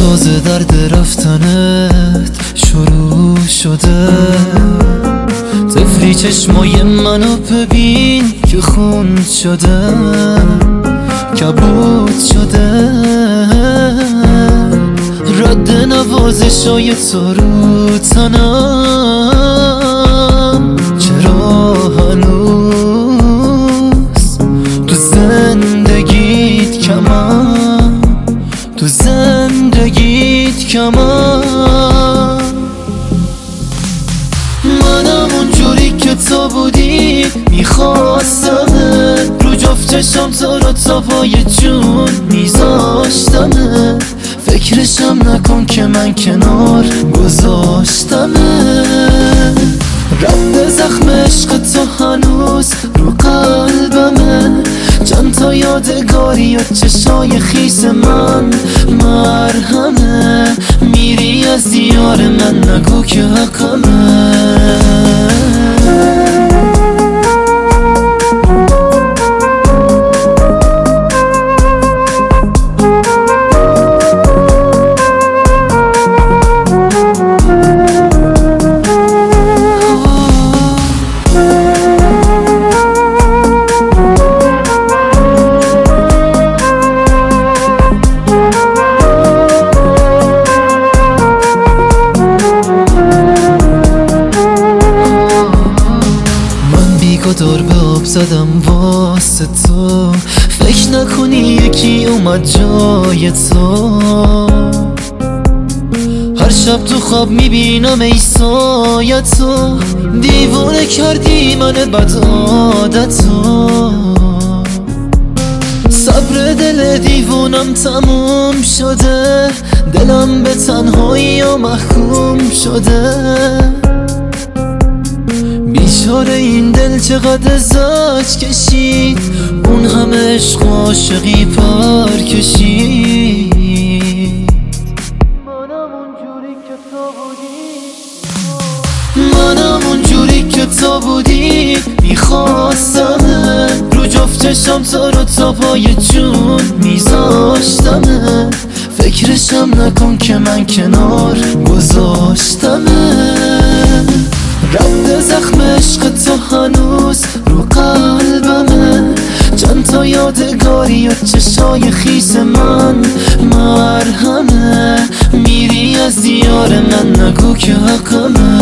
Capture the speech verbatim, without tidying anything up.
تازه درد رفتنت شروع شده. تفلی چشمای منو ببین که خون شده، کبود شده. رد نوازشای تو رو تنم، چرا هنوز تو زندگیت کمم، تو زندگیت کمم. منم اونجوری که تو بودی میخواستمه، رو جفت چشم تو رو تا پای جون میذاشتمه. فکرشم نکن که من کنار گذاشتمه. رد زخم عشق تو هنوز رو قلبمه، چند تا یادگاری و چشای خیس من مرهمه. میری از دیار من نگو که حقمه. دور به آب زدم واسه تو، فکر نکنی یکی اومد جای تو. هر شب تو خواب میبینم ای سایه تو، دیوونه کردی من بد عادتو. صبر دل دیوونم تموم شده، دلم به تنهایی و محکوم شده. بیچاره این دل چقدر زج کشید، اون همه عشق و عاشقی پر کشید. منم اونجوری که تو بودی، منم اونجوری که تو بودی میخواستمه. رو جفت چشم تو رو تا پای جون میذاشتمه. فکرشم نکن که من کنار گذاشتمه. رد زخم عشق تو هنوز رو قلبمه، چند تا یادگاری و چشای خیس من مرهمه. میری از دیار من نگو که حقمه.